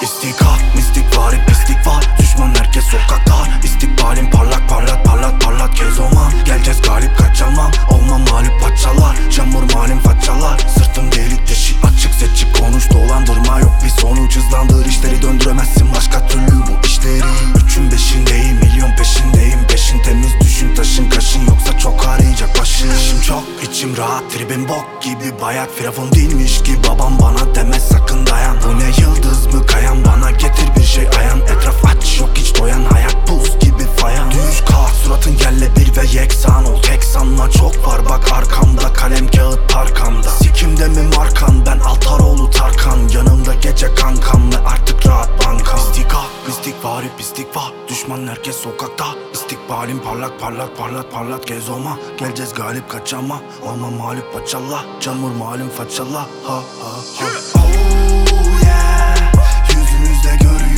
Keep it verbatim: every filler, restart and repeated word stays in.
İstikak, mistik var, hep pislik var. Düşman herkes sokaklar. İstikbalim parlak parlat parlat parlat Kezoman. Geleceğiz galip kaçamam. Olmam mağlup paçalar. Çamur malim façalar. Sırtım delik deşik açık seçik konuş. Dolandırma yok bir sonuç. Hızlandır işleri döndüremezsin başka türlü bu işleri. Üçün beşindeyim, milyon peşindeyim. Peşin temiz düşün taşın kaşın. Yoksa çok arayacak başın. İşim çok içim rahat, tribim bok gibi bayat. Firavun değilmiş ki babam bana demez sakın dayan. Bu ne yıldız mı kayan, bana getir bir şey ayan. Etraf aç yok hiç doyan, hayat buz gibi fayan. Düz kalk suratın yerle bir ve yeksan ol. Tek sanma çok var bak arkamda, kalem kağıt parkamda. Sikimde mi markan, ben Altaroğlu Tarkan. Yanımda gece kankam ve artık rahat banka. İstikak, mistik var, hep pislik var. Düşman herkes sokakta. İstikbalim parlak parlat parlat parlat Gezoma. Geleceğiz galip kaçama. Olma mağlup paçala. Çamur malim façala. Ha ha ha. Oh yeah, yüzünüzde görüyorum.